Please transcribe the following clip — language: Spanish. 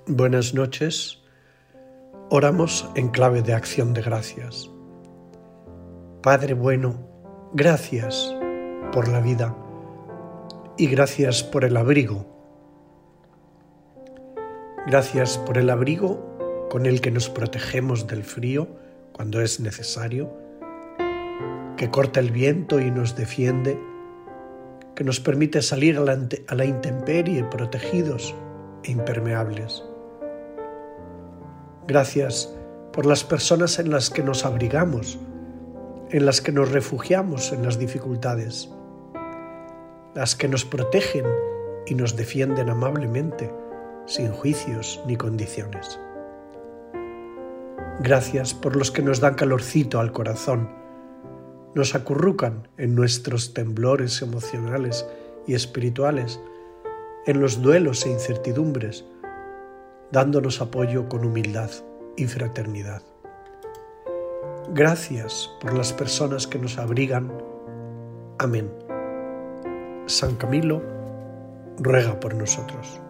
Buenas noches. Oramos en clave de acción de gracias. Padre bueno, gracias por la vida y gracias por el abrigo. Gracias por el abrigo con el que nos protegemos del frío cuando es necesario, que corta el viento y nos defiende, que nos permite salir a la intemperie protegidos e impermeables. Gracias por las personas en las que nos abrigamos, en las que nos refugiamos en las dificultades, las que nos protegen y nos defienden amablemente, sin juicios ni condiciones. Gracias por los que nos dan calorcito al corazón, nos acurrucan en nuestros temblores emocionales y espirituales, en los duelos e incertidumbres, dándonos apoyo con humildad y fraternidad. Gracias por las personas que nos abrigan. Amén. San Camilo ruega por nosotros.